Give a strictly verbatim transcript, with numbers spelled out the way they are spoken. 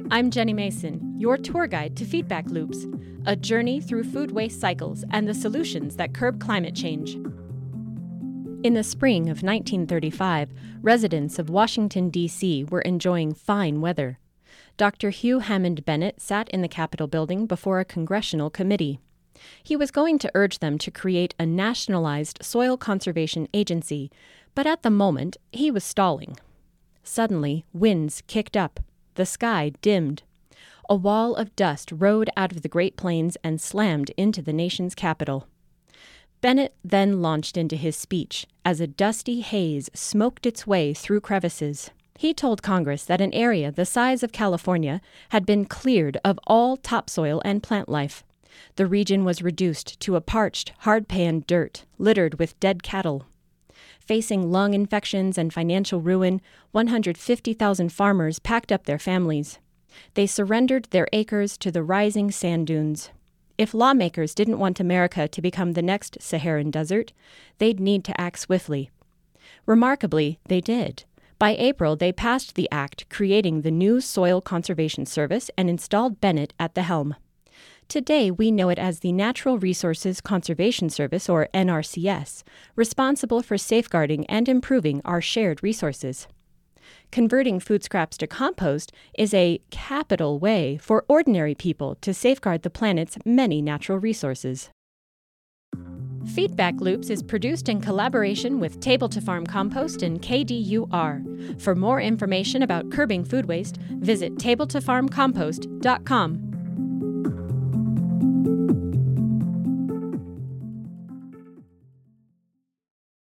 I'm Jenny Mason, your tour guide to Feedback Loops, a journey through food waste cycles and the solutions that curb climate change. In the spring of nineteen thirty-five, residents of Washington, D C were enjoying fine weather. Doctor Hugh Hammond Bennett sat in the Capitol building before a congressional committee. He was going to urge them to create a nationalized soil conservation agency, but at the moment, he was stalling. Suddenly, winds kicked up. The sky dimmed. A wall of dust rode out of the Great Plains and slammed into the nation's capital. Bennett then launched into his speech as a dusty haze smoked its way through crevices. He told Congress that an area the size of California had been cleared of all topsoil and plant life. The region was reduced to a parched, hard-panned dirt littered with dead cattle. Facing lung infections and financial ruin, one hundred fifty thousand farmers packed up their families. They surrendered their acres to the rising sand dunes. If lawmakers didn't want America to become the next Saharan desert, they'd need to act swiftly. Remarkably, they did. By April, they passed the act creating the new Soil Conservation Service and installed Bennett at the helm. Today, we know it as the Natural Resources Conservation Service, or N R C S, responsible for safeguarding and improving our shared resources. Converting food scraps to compost is a capital way for ordinary people to safeguard the planet's many natural resources. Feedback Loops is produced in collaboration with Table to Farm Compost and K D U R. For more information about curbing food waste, visit table to farm compost dot com.